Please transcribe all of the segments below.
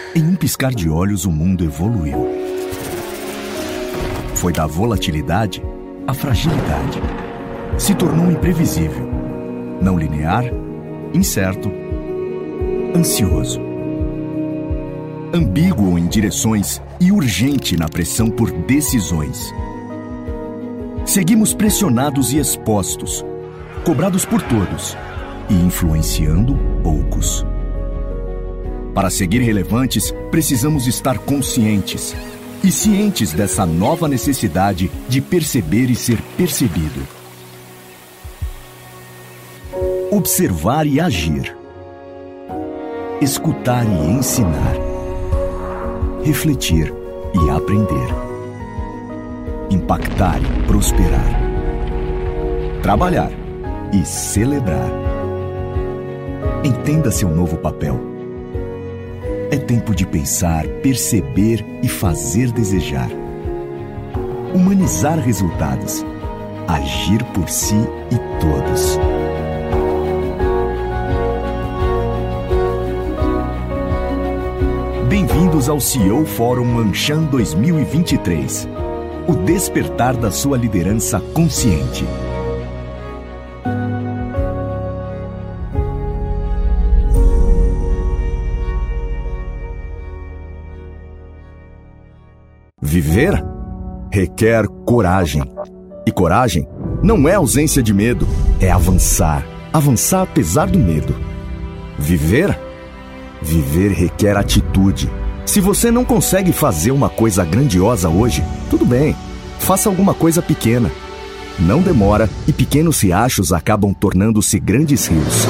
Em um piscar de olhos, o mundo evoluiu. Foi da volatilidade à fragilidade. Se tornou imprevisível, não linear, incerto, ansioso. Ambíguo em direções e urgente na pressão por decisões. Seguimos pressionados e expostos, cobrados por todos e influenciando poucos. Para seguir relevantes, precisamos estar conscientes e cientes dessa nova necessidade de perceber e ser percebido. Observar e agir. Escutar e ensinar. Refletir e aprender. Impactar e prosperar. Trabalhar e celebrar. Entenda seu novo papel. É tempo de pensar, perceber e fazer desejar. Humanizar resultados. Agir por si e todos. Bem-vindos ao CEO Forum Anshan 2023. O despertar da sua liderança consciente. Viver requer coragem. E coragem não é ausência de medo, é avançar. Avançar apesar do medo. Viver requer atitude. Se você não consegue fazer uma coisa grandiosa hoje, tudo bem, faça alguma coisa pequena. Não demora e pequenos riachos acabam tornando-se grandes rios.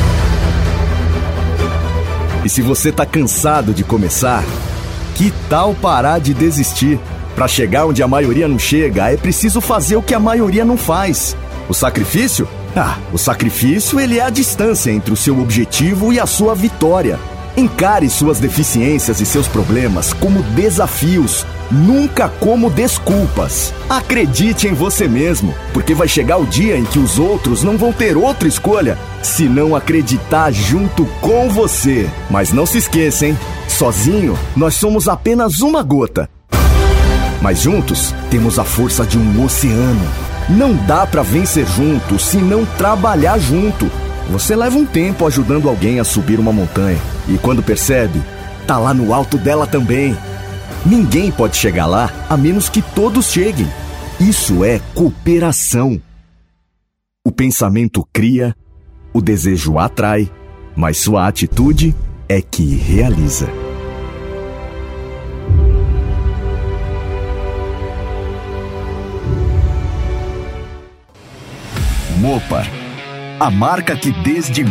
E se você está cansado de começar, que tal parar de desistir? Para chegar onde a maioria não chega, é preciso fazer o que a maioria não faz. O sacrifício? O sacrifício ele é a distância entre o seu objetivo e a sua vitória. Encare suas deficiências e seus problemas como desafios, nunca como desculpas. Acredite em você mesmo, porque vai chegar o dia em que os outros não vão ter outra escolha senão acreditar junto com você. Mas não se esqueça, hein? Sozinho, nós somos apenas uma gota. Mas juntos, temos a força de um oceano. Não dá pra vencer junto se não trabalhar junto. Você leva um tempo ajudando alguém a subir uma montanha. E quando percebe, tá lá no alto dela também. Ninguém pode chegar lá a menos que todos cheguem. Isso é cooperação. O pensamento cria, o desejo atrai, mas sua atitude é que realiza. Mopar, a marca que desde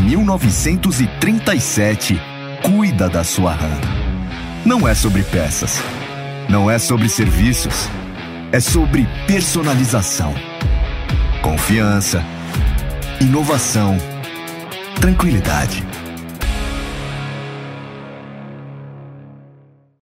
1937 cuida da sua RAM. Não é sobre peças, não é sobre serviços, é sobre personalização, confiança, inovação, tranquilidade.